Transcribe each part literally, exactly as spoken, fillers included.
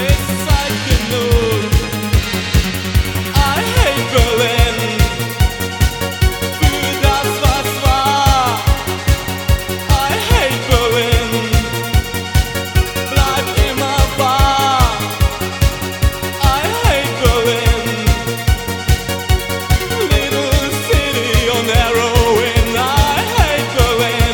ist Zeit genug. I hate Berlin. Für das, was war. I hate Berlin. Bleib immer wahr. I hate Berlin. Little city on heroin. I hate Berlin.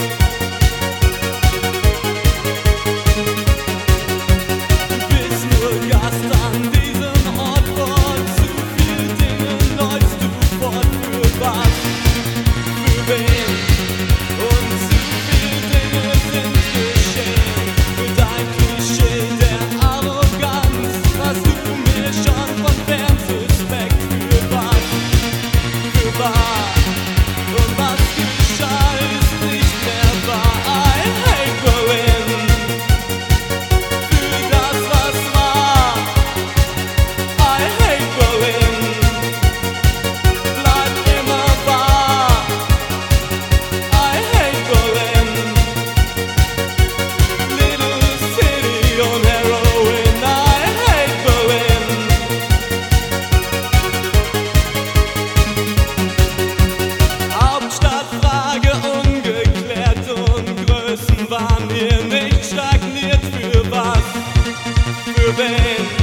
Bist nur Gast an diesem Ort, vor zu viel Dinge läufst du fort. Für was? Für wen? Und zu viel Dinge sind geschehen. Für dein Klischee der Arroganz hast du mir schon von fern suspekt. Für was? Für wahr? Und was geschah, ist nicht mehr wahr. I hate Berlin. Für das, was war. I hate Berlin. Bleib immer wahr. I hate Berlin. Little city on heroin. I hate Berlin. Hauptstadtfrage ungeklärt und Größenwahn hier nicht stagniert. Für was? Für wen?